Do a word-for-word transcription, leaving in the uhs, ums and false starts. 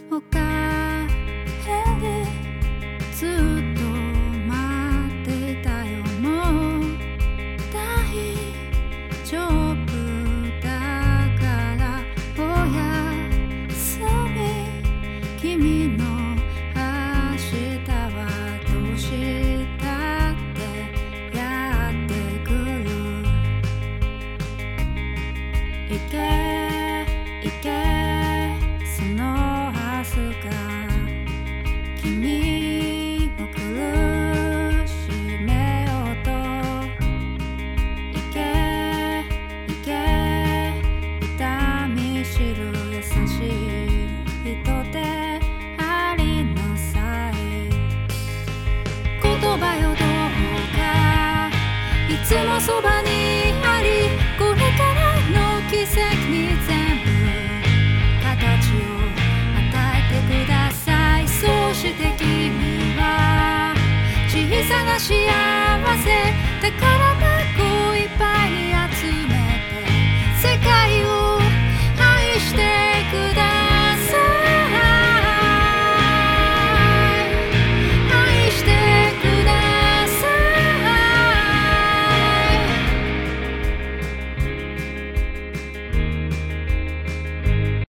おかえりずっと待っていたよもう大丈夫だからおやすみ君の明日はどうしたってやってくる行け行けその明日が君を苦しめようと行け行け痛み知る優しい人でありなさい言葉よどうかいつもそばにありこれからの奇跡に全部形を与えてくださいそして君は小さな幸せだから